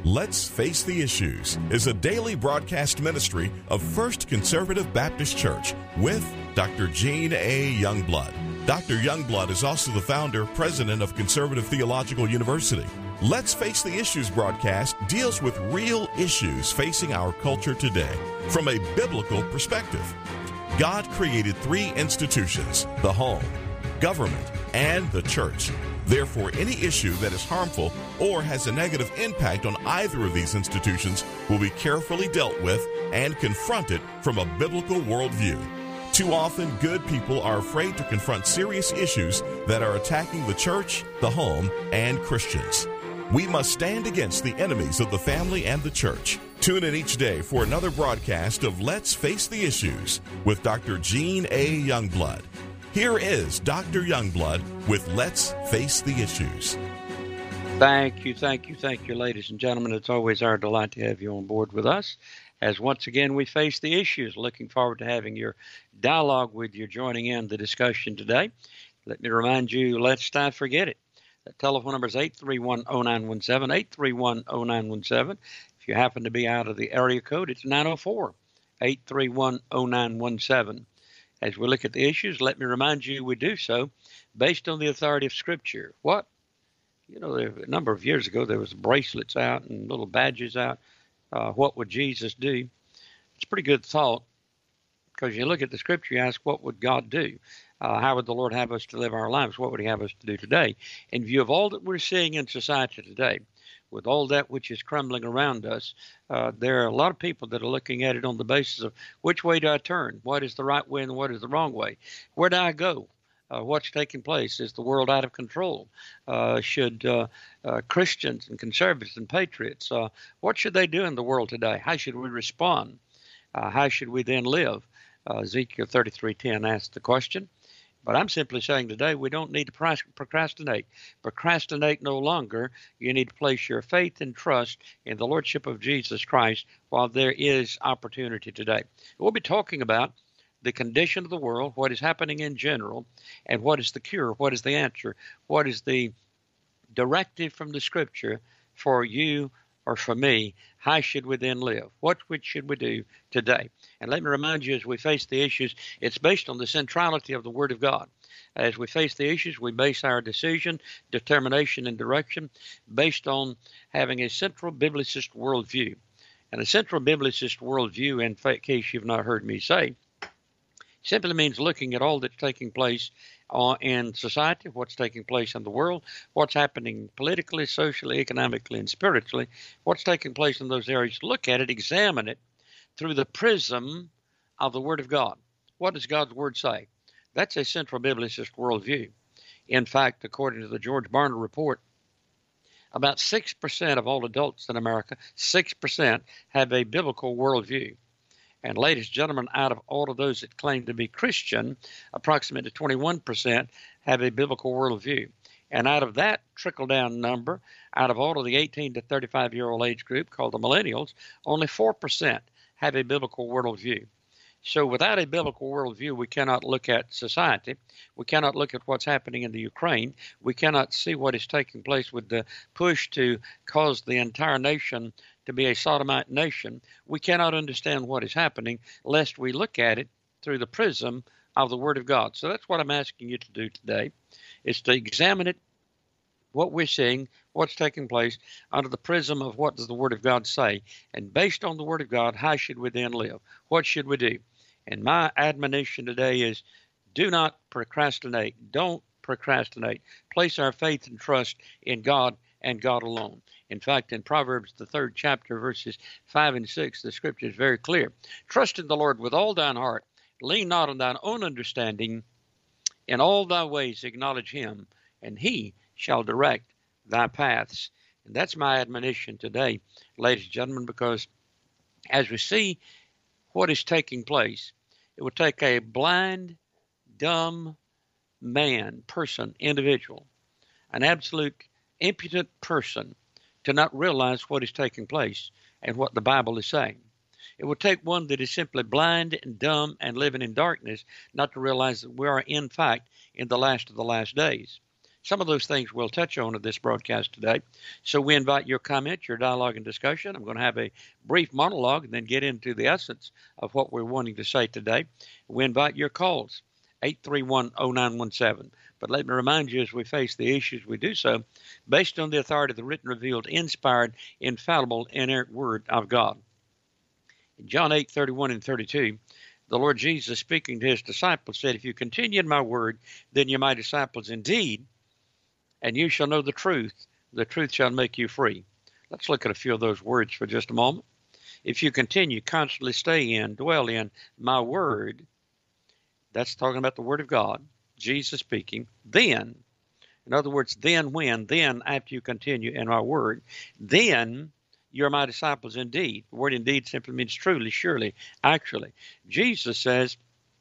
Let's Face the Issues is a daily broadcast ministry of First Conservative Baptist Church with Dr. Gene A. Youngblood. Dr. Youngblood is also the founder, president of Conservative Theological University. Let's Face the Issues broadcast deals with real issues facing our culture today from a biblical perspective. God created three institutions: the home, government, and the church. Therefore, any issue that is harmful or has a negative impact on either of these institutions will be carefully dealt with and confronted from a biblical worldview. Too often, good people are afraid to confront serious issues that are attacking the church, the home, and Christians. We must stand against the enemies of the family and the church. Tune in each day for another broadcast of Let's Face the Issues with Dr. Gene A. Youngblood. Here is Dr. Youngblood with Let's Face the Issues. Thank you, ladies and gentlemen. It's always our delight to have you on board with us as once again we face the issues. Looking forward to having your dialogue with you, joining in the discussion today. Let me remind you, let's not forget it. The telephone number is 831-0917, 831-0917. If you happen to be out of the area code, it's 904-831-0917. As we look at the issues, let me remind you we do so based on the authority of Scripture. A number of years ago, there was bracelets out and little badges out. What would Jesus do? It's a pretty good thought, because you look at the Scripture, you ask, what would God do? How would the Lord have us to live our lives? What would He have us to do today? In view of all that we're seeing in society today, with all that which is crumbling around us, there are a lot of people that are looking at it on the basis of which way do I turn? What is the right way and what is the wrong way? Where do I go? What's taking place? Is the world out of control? Should Christians and conservatives and patriots, what should they do in the world today? How should we respond? How should we then live? Ezekiel 33:10 asks the question. But I'm simply saying today we don't need to procrastinate. Procrastinate no longer. You need to place your faith and trust in the Lordship of Jesus Christ while there is opportunity today. We'll be talking about the condition of the world, what is happening in general, and what is the cure, what is the answer, what is the directive from the Scripture for you or for me. How should we then live? What should we do today? And let me remind you, as we face the issues, it's based on the centrality of the Word of God. As we face the issues, we base our decision, determination, and direction based on having a central biblicist worldview. And a central biblicist worldview, in case you've not heard me say, simply means looking at all that's taking place in society, what's taking place in the world, what's happening politically, socially, economically, and spiritually, what's taking place in those areas. Look at it, examine it through the prism of the Word of God. What does God's Word say? That's a central biblicist worldview. In fact, according to the George Barna report, about 6% of all adults in America, 6% have a biblical worldview. And ladies and gentlemen, out of all of those that claim to be Christian, approximately 21% have a biblical worldview. And out of that trickle-down number, out of all of the 18 to 35-year-old age group called the millennials, only 4% have a biblical worldview. So without a biblical worldview, we cannot look at society. We cannot look at what's happening in the Ukraine. We cannot see what is taking place with the push to cause the entire nation to be a sodomite nation. We cannot understand what is happening lest we look at it through the prism of the Word of God. So that's what I'm asking you to do today, is to examine it, what we're seeing, what's taking place under the prism of what does the Word of God say. And based on the Word of God, how should we then live? What should we do? And my admonition today is do not procrastinate. Don't procrastinate. Place our faith and trust in God and God alone. In fact, in Proverbs, the 3rd chapter, verses 5 and 6, the Scripture is very clear. Trust in the Lord with all thine heart. Lean not on thine own understanding. In all thy ways acknowledge Him, and He shall direct thy paths. And that's my admonition today, ladies and gentlemen, because as we see what is taking place, it would take a blind, dumb person, individual, an absolute impotent person to not realize what is taking place and what the Bible is saying. It would take one that is simply blind and dumb and living in darkness not to realize that we are, in fact, in the last of the last days. Some of those things we'll touch on in this broadcast today. So we invite your comment, your dialogue, and discussion. I'm going to have a brief monologue and then get into the essence of what we're wanting to say today. We invite your calls, 831-0917. But let me remind you, as we face the issues, we do so based on the authority of the written, revealed, inspired, infallible, inerrant Word of God. In John 8:31 and 32, the Lord Jesus, speaking to his disciples, said, "If you continue in my word, then you're my disciples indeed, and you shall know the truth. The truth shall make you free." Let's look at a few of those words for just a moment. If you continue, constantly stay in, dwell in my word, that's talking about the word of God, Jesus speaking, then, in other words, then when, then after you continue in my word, then you're my disciples indeed. The word indeed simply means truly, surely, actually. Jesus says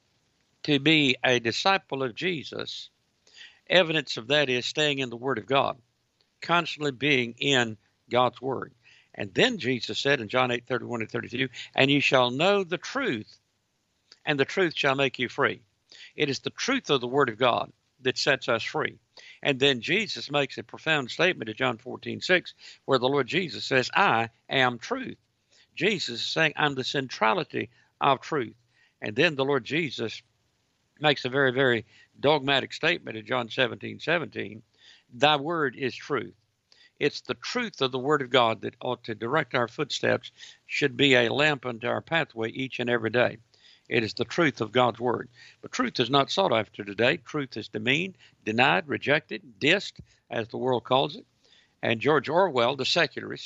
to be a disciple of Jesus, evidence of that is staying in the Word of God, constantly being in God's Word. And then Jesus said in John 8:31 and 32, "And you shall know the truth, and the truth shall make you free." It is the truth of the Word of God that sets us free. And then Jesus makes a profound statement in John 14:6, where the Lord Jesus says, "I am truth." Jesus is saying, I'm the centrality of truth. And then the Lord Jesus makes a very, very dogmatic statement in John 17:17, "Thy word is truth." It's the truth of the Word of God that ought to direct our footsteps, should be a lamp unto our pathway each and every day. It is the truth of God's Word. But truth is not sought after today. Truth is demeaned, denied, rejected, dissed, as the world calls it. And George Orwell, the secularist,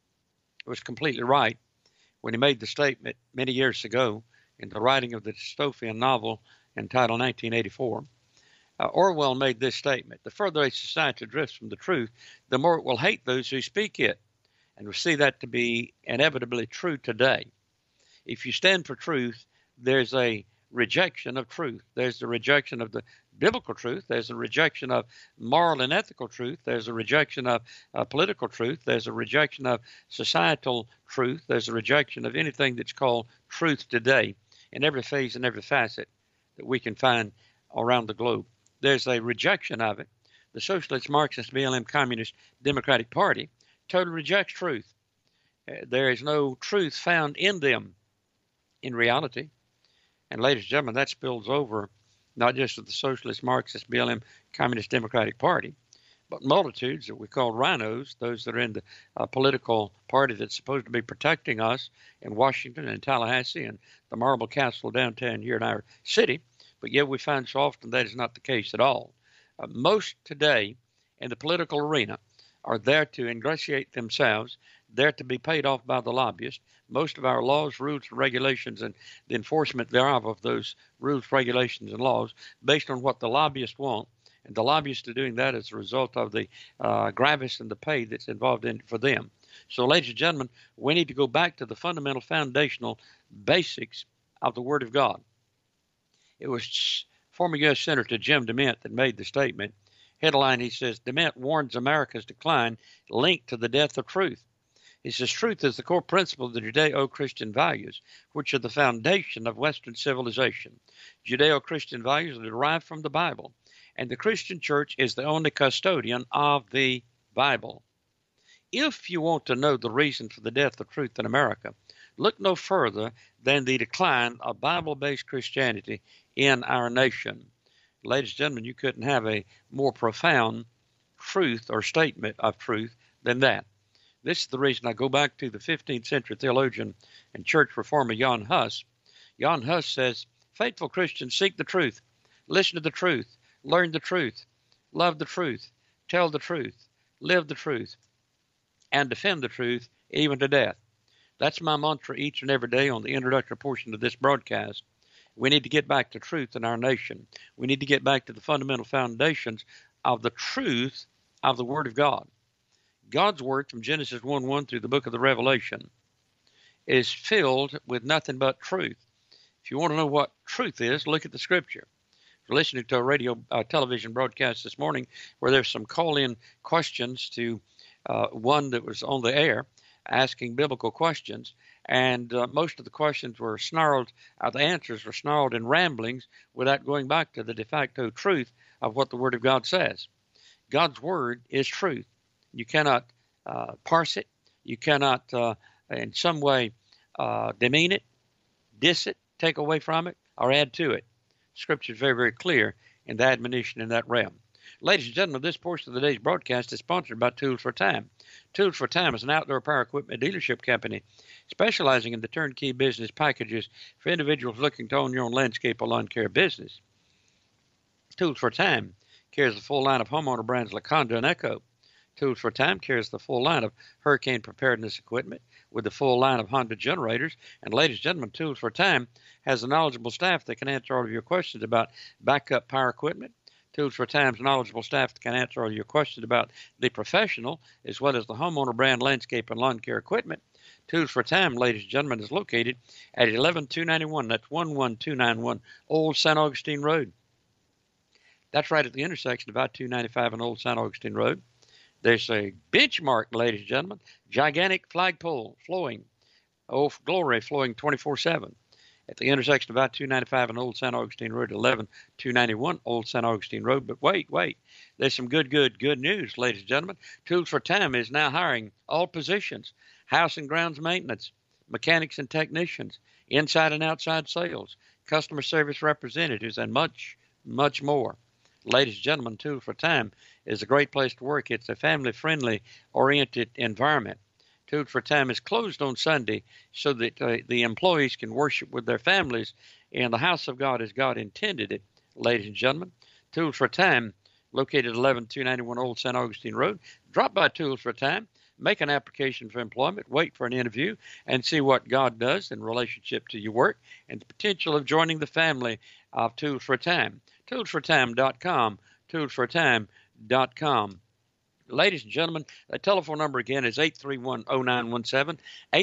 was completely right when he made the statement many years ago in the writing of the dystopian novel entitled 1984. Orwell made this statement: "The further a society drifts from the truth, the more it will hate those who speak it." And we see that to be inevitably true today. If you stand for truth, there's a rejection of truth. There's the rejection of the biblical truth. There's a rejection of moral and ethical truth. There's a rejection of political truth. There's a rejection of societal truth. There's a rejection of anything that's called truth today in every phase and every facet that we can find around the globe. There's a rejection of it. The Socialist, Marxist, BLM, Communist, Democratic Party totally rejects truth. There is no truth found in them in reality. And ladies and gentlemen, that spills over not just with the Socialist, Marxist, BLM, Communist, Democratic Party, but multitudes that we call rhinos, those that are in the political party that's supposed to be protecting us in Washington and Tallahassee and the Marble Castle downtown here in our city. But yet we find so often that is not the case at all. Most today in the political arena are there to ingratiate themselves, there to be paid off by the lobbyists. Most of our laws, rules, and regulations, and the enforcement thereof of those rules, regulations, and laws based on what the lobbyists want. And the lobbyists are doing that as a result of the gravis and the pay that's involved in for them. So, ladies and gentlemen, we need to go back to the fundamental, foundational basics of the Word of God. It was former U.S. Senator Jim DeMint that made the statement. Headline, he says, "DeMint warns America's decline linked to the death of truth." He says, "Truth is the core principle of the Judeo-Christian values, which are the foundation of Western civilization. Judeo-Christian values are derived from the Bible, and the Christian church is the only custodian of the Bible. If you want to know the reason for the death of truth in America, look no further than the decline of Bible-based Christianity in our nation." Ladies and gentlemen, you couldn't have a more profound truth or statement of truth than that. This is the reason I go back to the 15th century theologian and church reformer Jan Hus. Jan Hus says, "Faithful Christians seek the truth, listen to the truth, learn the truth, love the truth, tell the truth, live the truth, and defend the truth even to death." That's my mantra each and every day on the introductory portion of this broadcast. We need to get back to truth in our nation. We need to get back to the fundamental foundations of the truth of the Word of God. God's Word from Genesis 1:1 through the book of the Revelation is filled with nothing but truth. If you want to know what truth is, look at the Scripture. We're listening to a television broadcast this morning where there's some call-in questions to one that was on the air asking biblical questions, and most of the questions were snarled, the answers were snarled in ramblings without going back to the de facto truth of what the Word of God says. God's Word is truth. You cannot parse it. You cannot in some way demean it, diss it, take away from it, or add to it. Scripture is very, very clear in the admonition in that realm. Ladies and gentlemen, this portion of the day's broadcast is sponsored by Tools for Time. Tools for Time is an outdoor power equipment dealership company specializing in the turnkey business packages for individuals looking to own your own landscape or lawn care business. Tools for Time carries the full line of homeowner brands like Honda and Echo. Tools for Time carries the full line of hurricane preparedness equipment with the full line of Honda generators. And ladies and gentlemen, Tools for Time has a knowledgeable staff that can answer all of your questions about backup power equipment. Tools for Time's knowledgeable staff can answer all your questions about the professional as well as the homeowner brand landscape and lawn care equipment. Tools for Time, ladies and gentlemen, is located at 11291. That's 11291 Old St. Augustine Road. That's right at the intersection of I-295 and Old St. Augustine Road. There's a benchmark, ladies and gentlemen, gigantic flagpole flowing, glory flowing 24/7 at the intersection of I-295 and Old St. Augustine Road, 11291 Old St. Augustine Road. But wait, there's some good news, ladies and gentlemen. Tools for Time is now hiring all positions, house and grounds maintenance, mechanics and technicians, inside and outside sales, customer service representatives, and much, much more. Ladies and gentlemen, Tools for Time is a great place to work. It's a family-friendly oriented environment. Tools for Time is closed on Sunday so that the employees can worship with their families in the house of God as God intended it. Ladies and gentlemen, Tools for Time, located at 11291 Old St. Augustine Road. Drop by Tools for Time, make an application for employment, wait for an interview, and see what God does in relationship to your work and the potential of joining the family of Tools for Time. ToolsForTime.com, ToolsForTime.com. Ladies and gentlemen, the telephone number again is 831-0917,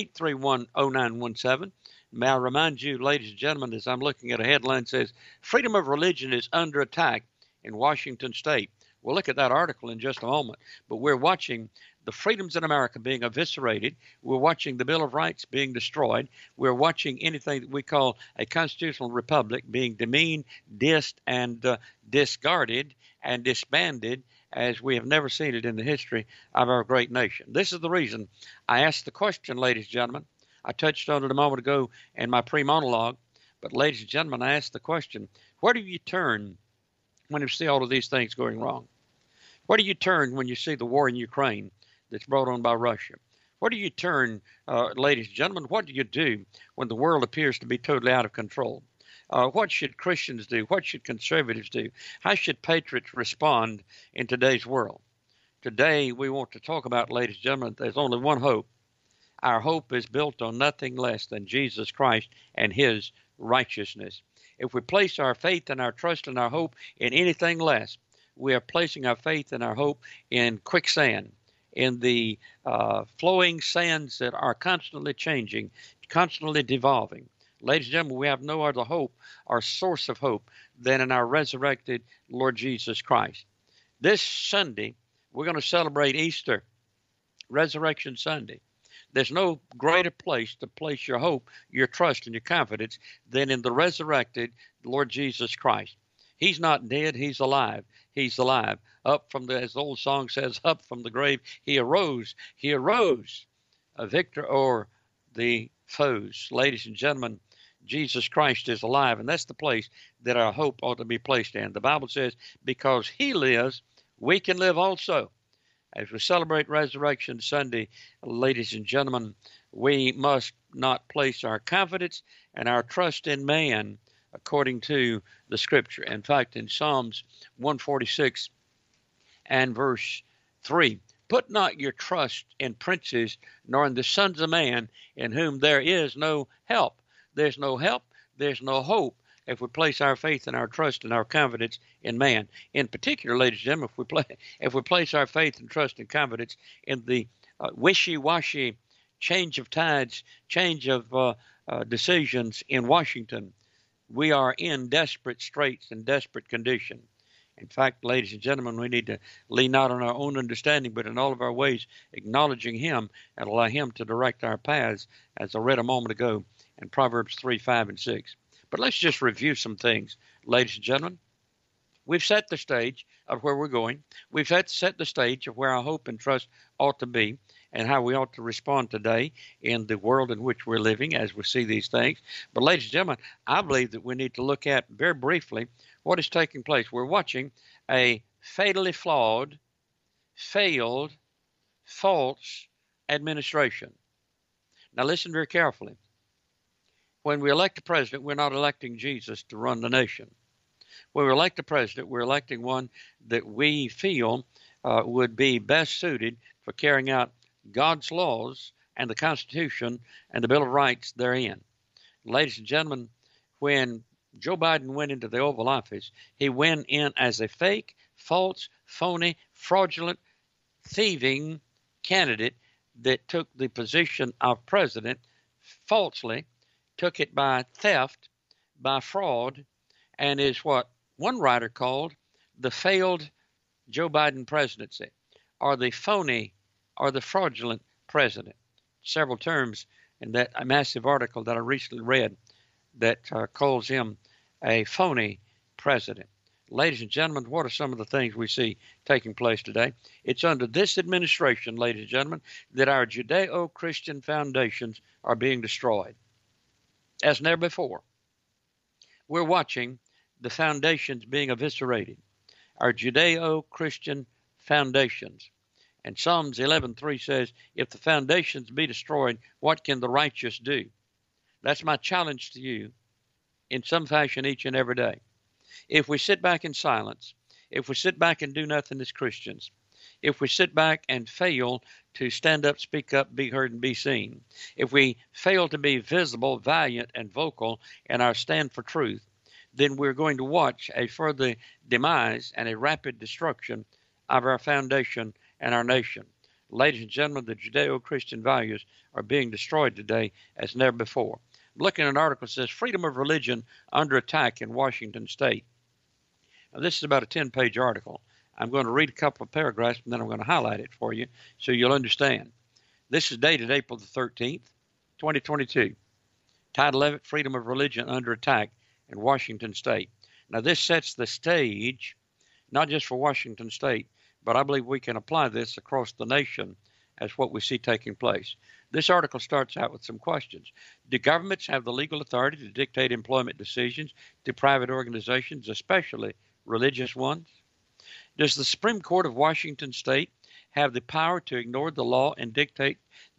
831-0917. May I remind you, ladies and gentlemen, as I'm looking at a headline that says, freedom of religion is under attack in Washington State. We'll look at that article in just a moment, but we're watching the freedoms in America being eviscerated. We're watching the Bill of Rights being destroyed. We're watching anything that we call a constitutional republic being demeaned, dissed, and discarded and disbanded as we have never seen it in the history of our great nation. This is the reason I asked the question, ladies and gentlemen. I touched on it a moment ago in my pre-monologue, but ladies and gentlemen, I asked the question, where do you turn when you see all of these things going wrong? Where do you turn when you see the war in Ukraine that's brought on by Russia? Where do you turn, ladies and gentlemen? What do you do when the world appears to be totally out of control? What should Christians do? What should conservatives do? How should patriots respond in today's world? Today, we want to talk about, ladies and gentlemen, there's only one hope. Our hope is built on nothing less than Jesus Christ and his righteousness. If we place our faith and our trust and our hope in anything less, we are placing our faith and our hope in quicksand, in the flowing sands that are constantly changing, constantly devolving. Ladies and gentlemen, we have no other hope or source of hope than in our resurrected Lord Jesus Christ. This Sunday, we're going to celebrate Easter, Resurrection Sunday. There's no greater place to place your hope, your trust, and your confidence than in the resurrected Lord Jesus Christ. He's not dead. He's alive. He's alive. Up from the, as the old song says, up from the grave, he arose. He arose, a victor o'er the foes. Ladies and gentlemen, Jesus Christ is alive, and that's the place that our hope ought to be placed in. The Bible says, because he lives, we can live also. As we celebrate Resurrection Sunday, ladies and gentlemen, we must not place our confidence and our trust in man according to the Scripture. In fact, in Psalms 146 and verse 3, put not your trust in princes, nor in the sons of man, in whom there is no help. There's no help, there's no hope if we place our faith and our trust and our confidence in man. In particular, ladies and gentlemen, if we place our faith and trust and confidence in the wishy-washy change of tides, change of decisions in Washington, we are in desperate straits and desperate condition. In fact, ladies and gentlemen, we need to lean not on our own understanding, but in all of our ways, acknowledging him and allow him to direct our paths, as I read a moment ago in Proverbs 3, 5, and 6. But let's just review some things, ladies and gentlemen. We've set the stage of where we're going. We've set the stage of where our hope and trust ought to be and how we ought to respond today in the world in which we're living as we see these things. But ladies and gentlemen, I believe that we need to look at very briefly what is taking place. We're watching a fatally flawed, failed, false administration. Now listen very carefully. When we elect a president, we're not electing Jesus to run the nation. When we elect a president, we're electing one that we feel would be best suited for carrying out God's laws and the Constitution and the Bill of Rights therein. Ladies and gentlemen, when Joe Biden went into the Oval Office, he went in as a fake, false, phony, fraudulent, thieving candidate that took the position of president falsely, took it by theft, by fraud, and is what one writer called the failed Joe Biden presidency, or the phony or the fraudulent president. Several terms in that massive article that I recently read that calls him a phony president. Ladies and gentlemen, what are some of the things we see taking place today? It's under this administration, ladies and gentlemen, that our Judeo-Christian foundations are being destroyed as never before. We're watching the foundations being eviscerated, our Judeo-Christian foundations. And Psalms 11:3 says, if the foundations be destroyed, what can the righteous do? That's my challenge to you in some fashion each and every day. If we sit back in silence, if we sit back and do nothing as Christians, if we sit back and fail to stand up, speak up, be heard, and be seen, if we fail to be visible, valiant, and vocal in our stand for truth, then we're going to watch a further demise and a rapid destruction of our foundation and our nation. Ladies and gentlemen, the Judeo-Christian values are being destroyed today as never before. I'm looking at an article that says freedom of religion under attack in Washington State. Now, this is about a 10-page article. I'm going to read a couple of paragraphs, and then I'm going to highlight it for you so you'll understand. This is dated April the 13th, 2022. Title of it, Freedom of Religion Under Attack in Washington State. Now, this sets the stage, not just for Washington State, but I believe we can apply this across the nation as what we see taking place. This article starts out with some questions. Do governments have the legal authority to dictate employment decisions to private organizations, especially religious ones? Does the Supreme Court of Washington State have the power to ignore the law and dictate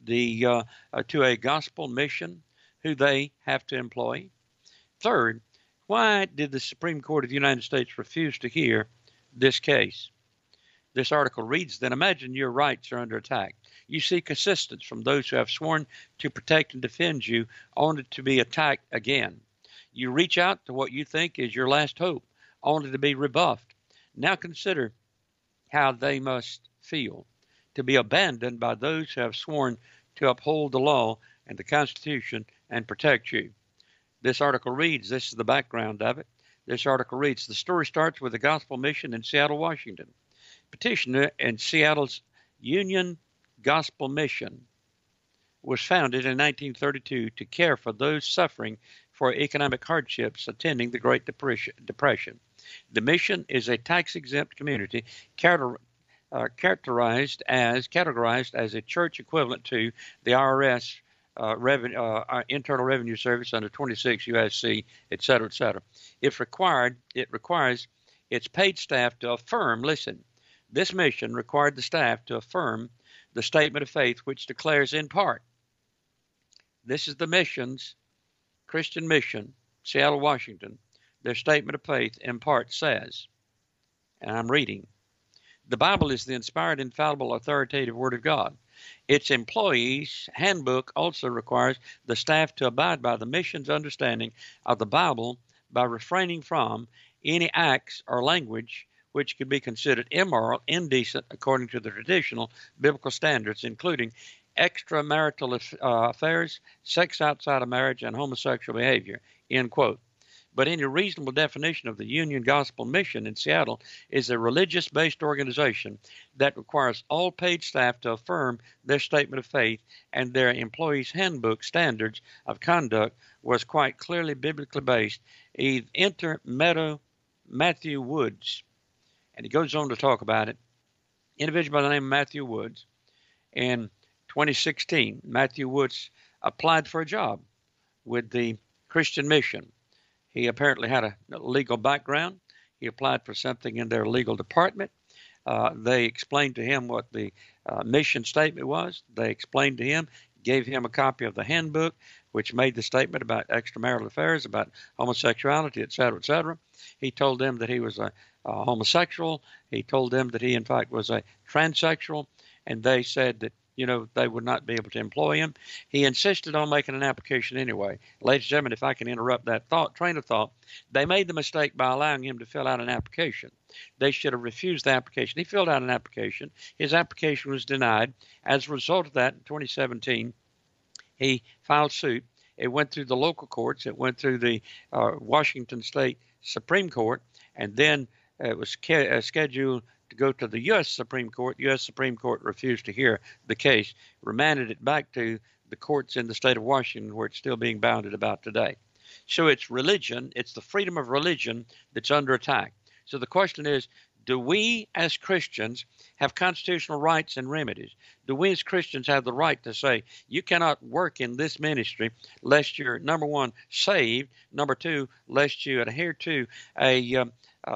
to a gospel mission who they have to employ? Third, why did the Supreme Court of the United States refuse to hear this case? This article reads, then imagine your rights are under attack. You seek assistance from those who have sworn to protect and defend you, only to be attacked again. You reach out to what you think is your last hope, only to be rebuffed. Now consider how they must feel to be abandoned by those who have sworn to uphold the law and the Constitution and protect you. This article reads, this is the background of it. This article reads, the story starts with a gospel mission in Seattle, Washington. Petitioner in Seattle's Union Gospel Mission was founded in 1932 to care for those suffering for economic hardships attending the Great Depression. The mission is a tax-exempt community categorized as a church equivalent to the IRS Internal Revenue Service under 26 U.S.C., et cetera, et cetera. It requires its paid staff to affirm, listen, this mission required the staff to affirm the statement of faith which declares in part, this is the mission's Christian mission, Seattle, Washington. Their statement of faith in part says, and I'm reading, the Bible is the inspired, infallible, authoritative Word of God. Its employees' handbook also requires the staff to abide by the mission's understanding of the Bible by refraining from any acts or language which could be considered immoral, indecent, according to the traditional biblical standards, including extramarital affairs, sex outside of marriage, and homosexual behavior, end quote. But any reasonable definition of the Union Gospel Mission in Seattle is a religious-based organization that requires all paid staff to affirm their statement of faith, and their employees' handbook standards of conduct was quite clearly biblically based. Enter Meadow Matthew Woods, and he goes on to talk about it. Individual by the name of Matthew Woods. In 2016, Matthew Woods applied for a job with the Christian Mission. He apparently had a legal background. He applied for something in their legal department. They explained to him what the mission statement was. They explained to him, gave him a copy of the handbook, which made the statement about extramarital affairs, about homosexuality, et cetera, et cetera. He told them that he was a homosexual. He told them that he, in fact, was a transsexual, and they said that, they would not be able to employ him. He insisted on making an application anyway. Ladies and gentlemen, if I can interrupt that train of thought, they made the mistake by allowing him to fill out an application. They should have refused the application. He filled out an application. His application was denied. As a result of that, in 2017, he filed suit. It went through the local courts. It went through the Washington State Supreme Court, and then it was scheduled to go to the U.S. Supreme Court. U.S. Supreme Court refused to hear the case, remanded it back to the courts in the state of Washington, where it's still being bounded about today. So it's religion, it's the freedom of religion that's under attack. So the question is, do we as Christians have constitutional rights and remedies? Do we as Christians have the right to say, you cannot work in this ministry lest you're, number one, saved, number two, lest you adhere to a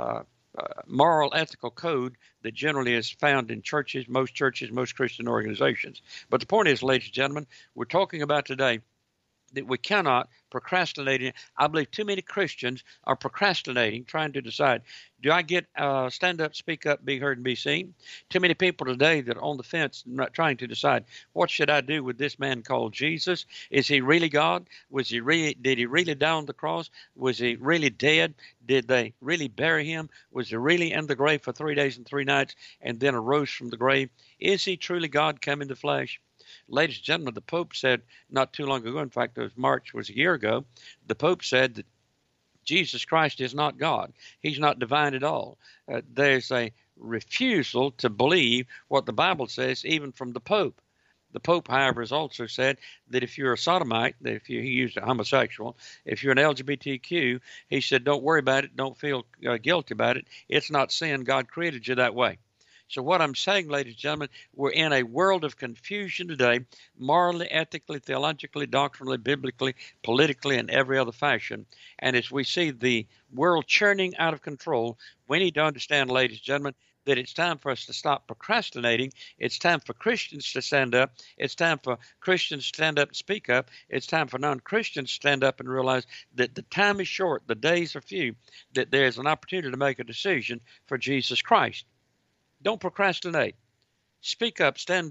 moral, ethical code that generally is found in churches, most Christian organizations. But the point is, ladies and gentlemen, we're talking about today that we cannot procrastinate. I believe too many Christians are procrastinating, trying to decide, do I get stand up, speak up, be heard, and be seen? Too many people today that are on the fence, not trying to decide, what should I do with this man called Jesus? Is he really God? Did he really die on the cross? Was he really dead? Did they really bury him? Was he really in the grave for 3 days and 3 nights and then arose from the grave? Is he truly God come in the flesh? Ladies and gentlemen, the Pope said not too long ago, in fact, March was a year ago, the Pope said that Jesus Christ is not God. He's not divine at all. There's a refusal to believe what the Bible says, even from the Pope. The Pope, however, has also said that if you're a sodomite, that if he used a homosexual, if you're an LGBTQ, he said, don't worry about it. Don't feel guilty about it. It's not sin. God created you that way. So what I'm saying, ladies and gentlemen, we're in a world of confusion today, morally, ethically, theologically, doctrinally, biblically, politically, and every other fashion. And as we see the world churning out of control, we need to understand, ladies and gentlemen, that it's time for us to stop procrastinating. It's time for Christians to stand up. It's time for Christians to stand up and speak up. It's time for non-Christians to stand up and realize that the time is short, the days are few, that there's an opportunity to make a decision for Jesus Christ. Don't procrastinate. Speak up, stand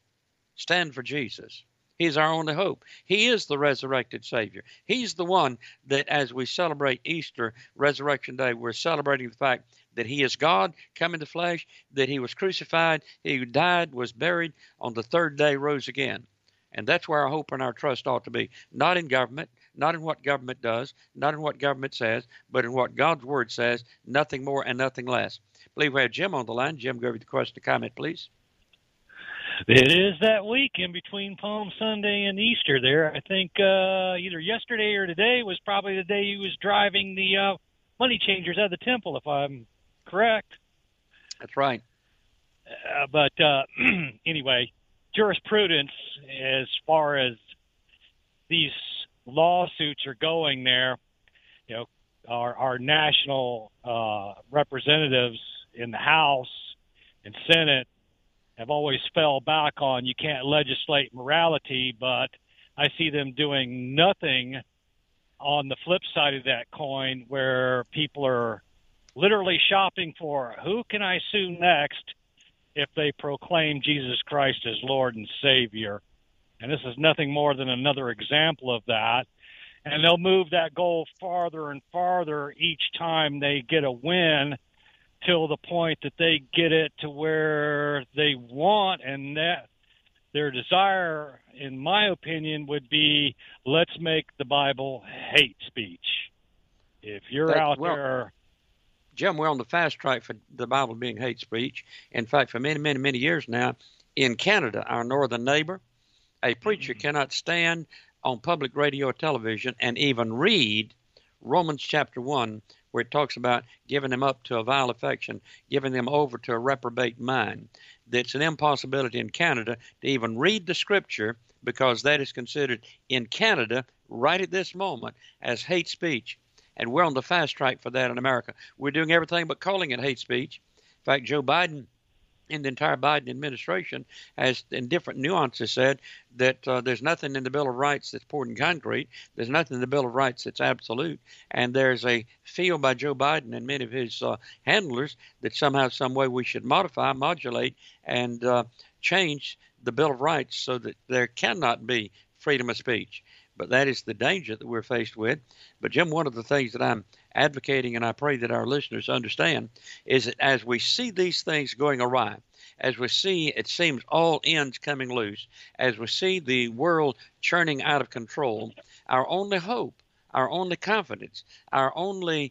for Jesus. He's our only hope. He is the resurrected Savior. He's the one that as we celebrate Easter, Resurrection Day, we're celebrating the fact that he is God, come in the flesh, that he was crucified, he died, was buried, on the third day rose again. And that's where our hope and our trust ought to be. Not in government, not in what government does, not in what government says, but in what God's Word says, nothing more and nothing less. I believe we have Jim on the line. Jim, go over the question to comment, please. It is that week in between Palm Sunday and Easter there. I think either yesterday or today was probably the day he was driving the money changers out of the temple, if I'm correct. That's right. But anyway, jurisprudence as far as these lawsuits are going there, our national representatives in the House and Senate have always fell back on you can't legislate morality, but I see them doing nothing on the flip side of that coin where people are literally shopping for who can I sue next if they proclaim Jesus Christ as Lord and Savior. And this is nothing more than another example of that. And they'll move that goal farther and farther each time they get a win till the point that they get it to where they want, and that their desire, in my opinion, would be let's make the Bible hate speech. If you're there... Jim, we're on the fast track for the Bible being hate speech. In fact, for many, many, many years now, in Canada, our northern neighbor, a preacher cannot stand on public radio or television and even read Romans chapter 1, where it talks about giving them up to a vile affection, giving them over to a reprobate mind. That's an impossibility in Canada to even read the scripture, because that is considered in Canada right at this moment as hate speech. And we're on the fast track for that in America. We're doing everything but calling it hate speech. In fact, Joe Biden and the entire Biden administration has, in different nuances, said that there's nothing in the Bill of Rights that's poured in concrete. There's nothing in the Bill of Rights that's absolute. And there's a feel by Joe Biden and many of his handlers that somehow, some way we should modulate, and change the Bill of Rights so that there cannot be freedom of speech. But that is the danger that we're faced with. But, Jim, one of the things that I'm advocating, and I pray that our listeners understand, is that as we see these things going awry, as we see, it seems, all ends coming loose, as we see the world churning out of control, our only hope, our only confidence, our only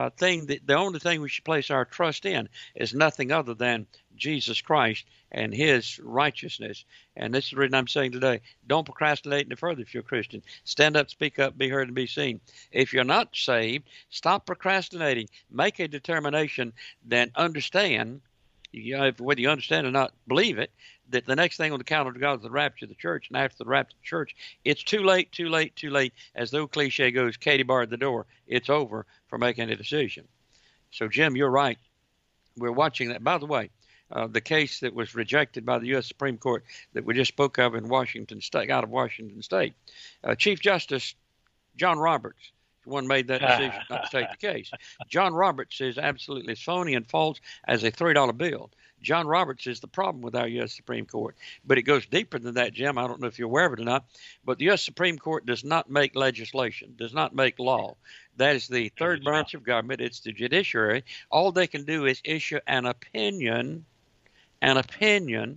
the only thing we should place our trust in is nothing other than Jesus Christ and his righteousness. And this is the reason I'm saying today, don't procrastinate any further if you're a Christian. Stand up, speak up, be heard, and be seen. If you're not saved, stop procrastinating. Make a determination, then understand, whether you understand or not, believe it, that the next thing on the calendar of God is the rapture of the church. And after the rapture of the church, it's too late, too late, too late. As the old cliche goes, Katie barred the door. It's over for making a decision. So, Jim, you're right. We're watching that. By the way, the case that was rejected by the U.S. Supreme Court that we just spoke of in Washington State, out of Washington State, Chief Justice John Roberts, the one made that decision not to take the case. John Roberts is absolutely as phony and false as a $3 bill. John Roberts is the problem with our U.S. Supreme Court. But it goes deeper than that, Jim. I don't know if you're aware of it or not, but the U.S. Supreme Court does not make legislation, does not make law. That is the third branch of government. It's the judiciary. All they can do is issue an opinion. An opinion.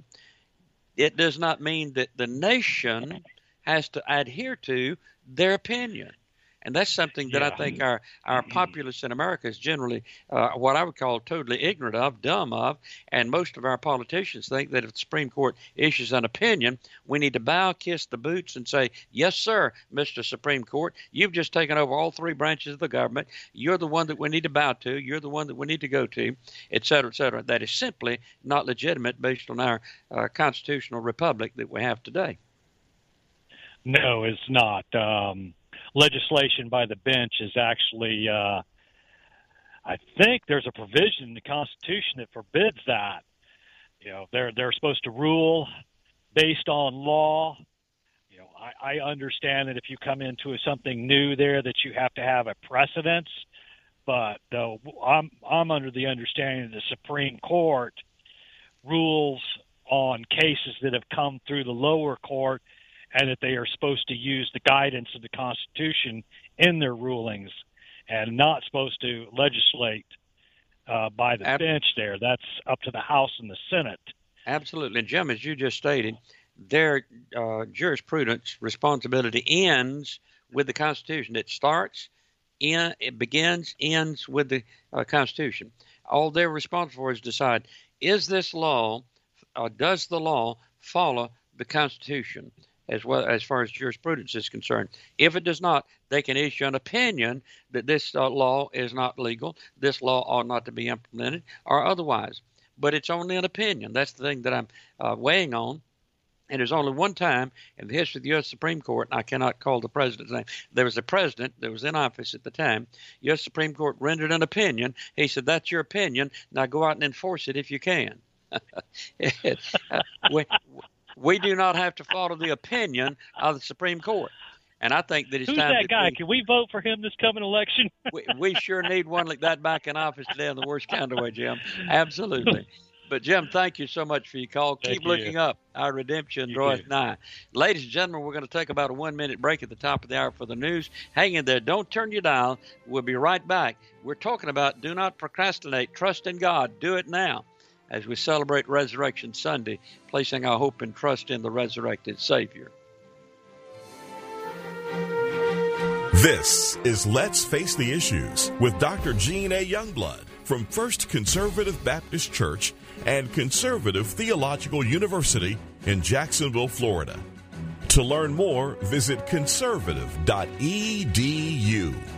It does not mean that the nation has to adhere to their opinion. And that's something that I think our populace in America is generally what I would call totally ignorant of, dumb of, and most of our politicians think that if the Supreme Court issues an opinion, we need to bow, kiss the boots, and say, yes, sir, Mr. Supreme Court, you've just taken over all three branches of the government. You're the one that we need to bow to. You're the one that we need to go to, et cetera, et cetera. That is simply not legitimate based on our constitutional republic that we have today. No, it's not. Legislation by the bench is actually, I think there's a provision in the Constitution that forbids that. You know, they're supposed to rule based on law. You know, I understand that if you come into something new there, that you have to have a precedence. But I'm under the understanding that the Supreme Court rules on cases that have come through the lower court, and that they are supposed to use the guidance of the Constitution in their rulings and not supposed to legislate by the bench there. That's up to the House and the Senate. Absolutely. And, Jim, as you just stated, their jurisprudence responsibility ends with the Constitution. It starts, it begins, ends with the Constitution. All they're responsible for is decide, is this law, does the law follow the Constitution? As well as far as jurisprudence is concerned. If it does not, they can issue an opinion that this law is not legal, this law ought not to be implemented, or otherwise. But it's only an opinion. That's the thing that I'm weighing on. And there's only one time in the history of the U.S. Supreme Court, and I cannot call the president's name, there was a president that was in office at the time. U.S. Supreme Court rendered an opinion. He said, that's your opinion. Now go out and enforce it if you can. We do not have to follow the opinion of the Supreme Court. And I think that it's Who's time. Who's that guy? Can we vote for him this coming election? we sure need one like that back in office today in the worst kind of way, Jim. Absolutely. But, Jim, thank you so much for your call. Keep looking up. Our redemption draweth nigh. Ladies and gentlemen, we're going to take about a 1-minute break at the top of the hour for the news. Hang in there. Don't turn your dial. We'll be right back. We're talking about do not procrastinate. Trust in God. Do it now. As we celebrate Resurrection Sunday, placing our hope and trust in the resurrected Savior. This is Let's Face the Issues with Dr. Gene A. Youngblood from First Conservative Baptist Church and Conservative Theological University in Jacksonville, Florida. To learn more, visit conservative.edu.